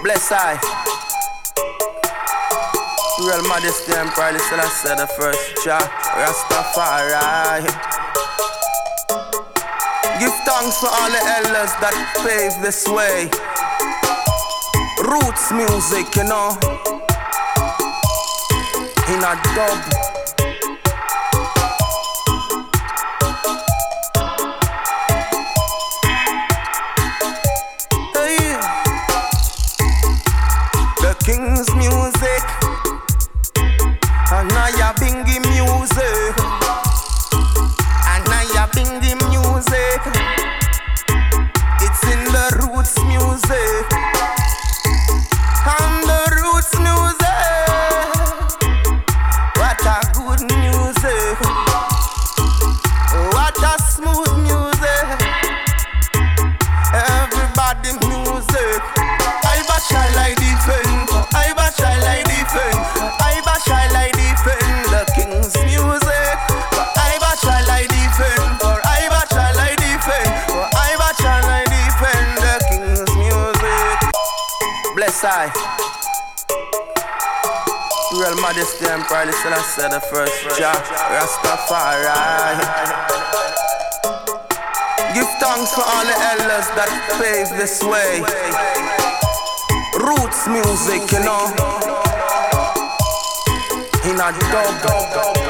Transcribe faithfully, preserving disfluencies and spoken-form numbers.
Bless I. Real Majesty Emperor, listen, I said the first Jah Rastafari. Give thanks for all the elders that paved this way. Roots music, you know, in a dub. King's music, Anaya Bingy music, Anaya Bingy music. It's in the roots music, and the roots music. What a good music, what a smooth music. Everybody music. I bash I defend. I bash I defend. I bash I defend the King's music. I bash I defend. For I bash I defend. For I bash I defend the King's music. Bless I. Real Majesty Emperor, listen, I said the first Jah Rastafari. Give thanks for all the elders that paved this way. Roots music, you know, in a dub.